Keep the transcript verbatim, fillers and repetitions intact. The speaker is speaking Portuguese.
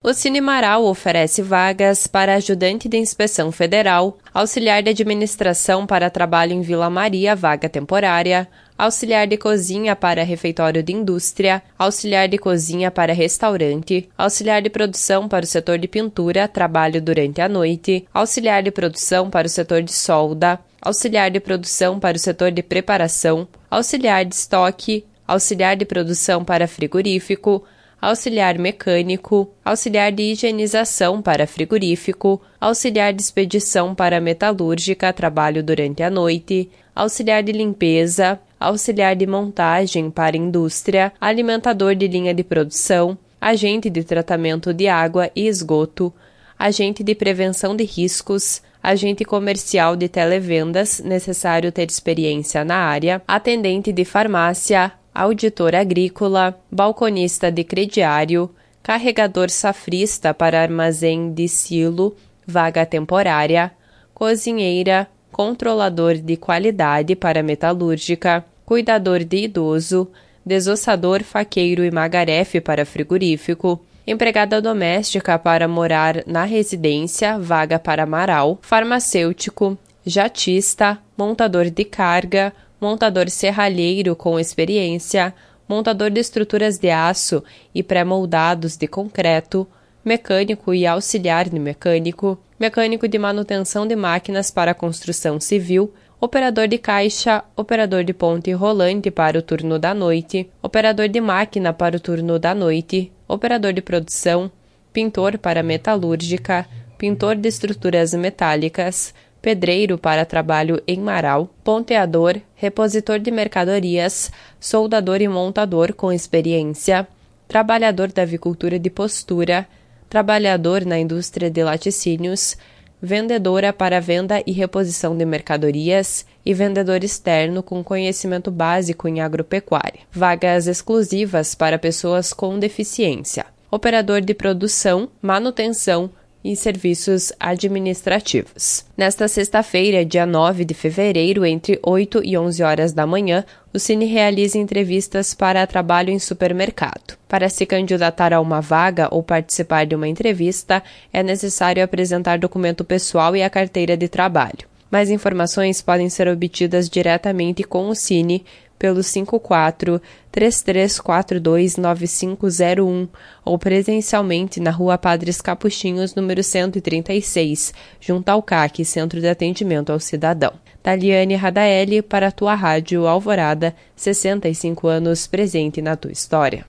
O Cine Marau oferece vagas para ajudante de inspeção federal, auxiliar de administração para trabalho em Vila Maria, vaga temporária, auxiliar de cozinha para refeitório de indústria, auxiliar de cozinha para restaurante, auxiliar de produção para o setor de pintura, trabalho durante a noite, auxiliar de produção para o setor de solda, auxiliar de produção para o setor de preparação, auxiliar de estoque, auxiliar de produção para frigorífico, auxiliar mecânico, auxiliar de higienização para frigorífico, auxiliar de expedição para metalúrgica, trabalho durante a noite, auxiliar de limpeza, auxiliar de montagem para indústria, alimentador de linha de produção, agente de tratamento de água e esgoto, agente de prevenção de riscos, agente comercial de televendas, necessário ter experiência na área, atendente de farmácia, auditor agrícola, balconista de crediário, carregador safrista para armazém de silo, vaga temporária, cozinheira, controlador de qualidade para metalúrgica, cuidador de idoso, desossador, faqueiro e magarefe para frigorífico, empregada doméstica para morar na residência, vaga para Marau, farmacêutico, jatista, montador de carga, montador serralheiro com experiência, montador de estruturas de aço e pré-moldados de concreto, mecânico e auxiliar de mecânico, mecânico de manutenção de máquinas para construção civil, operador de caixa, operador de ponte rolante para o turno da noite, operador de máquina para o turno da noite, operador de produção, pintor para metalúrgica, pintor de estruturas metálicas, pedreiro para trabalho em Marau, ponteador, repositor de mercadorias, soldador e montador com experiência, trabalhador da avicultura de postura, trabalhador na indústria de laticínios, vendedora para venda e reposição de mercadorias e vendedor externo com conhecimento básico em agropecuária. Vagas exclusivas para pessoas com deficiência. Operador de produção, manutenção e serviços administrativos. Nesta sexta-feira, dia nove de fevereiro, entre oito e onze horas da manhã, o Cine realiza entrevistas para trabalho em supermercado. Para se candidatar a uma vaga ou participar de uma entrevista, é necessário apresentar documento pessoal e a carteira de trabalho. Mais informações podem ser obtidas diretamente com o Cine pelo cinco quatro, três três quatro dois, nove cinco zero um ou presencialmente na Rua Padres Capuchinhos, número cento e trinta e seis, junto ao C A C, Centro de Atendimento ao Cidadão. Taliane Radaeli, para a tua rádio Alvorada, sessenta e cinco anos presente na tua história.